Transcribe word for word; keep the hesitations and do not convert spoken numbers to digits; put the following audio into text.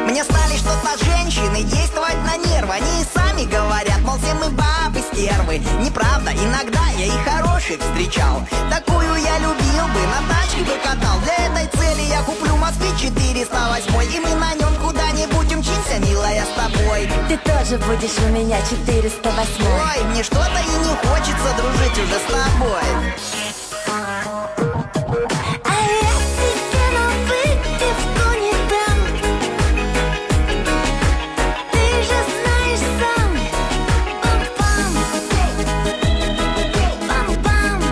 Мне стали что-то женщины действовать на нервы. Они и сами говорят, мол, все мы бабы стервы. Неправда, иногда я и хороших встречал. Такую я любил бы, на тачке бы катал. Для этой цели я куплю Москвич четыреста восемь, и мы на нем куда-нибудь умчимся, милая, с тобой. Ты тоже будешь у меня четыреста восемь. Ой, мне что-то и не хочется дружить уже с тобой.